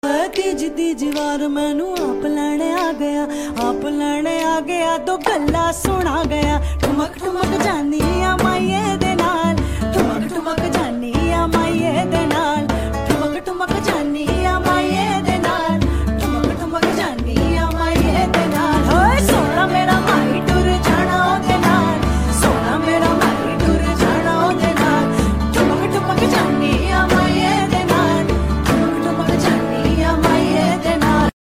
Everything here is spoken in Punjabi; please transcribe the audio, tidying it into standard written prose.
ਤੀਜ ਤੀਜ ਵਾਰ ਮੈਨੂੰ ਆਪ ਲੈਣੇ ਆ ਗਿਆ, ਆਪ ਲੈਣੇ ਆ ਗਿਆ, ਦੋ ਗੱਲਾਂ ਸੁਣਾ ਗਿਆ। ਠੁਮਕ ਠੁਮਕ ਜਾਣ